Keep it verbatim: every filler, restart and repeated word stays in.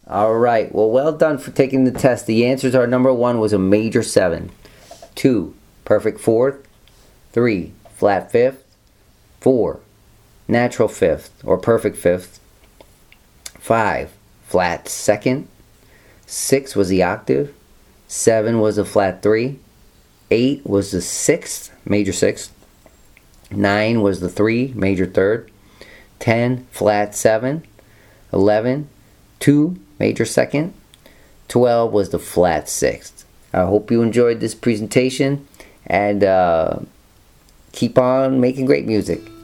All right. Well, well done for taking the test. The answers are: number one was a major seven, two, perfect fourth, three, flat fifth, four, natural fifth or perfect fifth, five, flat second, six was the octave, seven was the flat three, eight was the sixth, major sixth, nine was the three, major third, ten, flat seven, eleven, two, major second, twelve was the flat sixth. I hope you enjoyed this presentation, and uh, keep on making great music.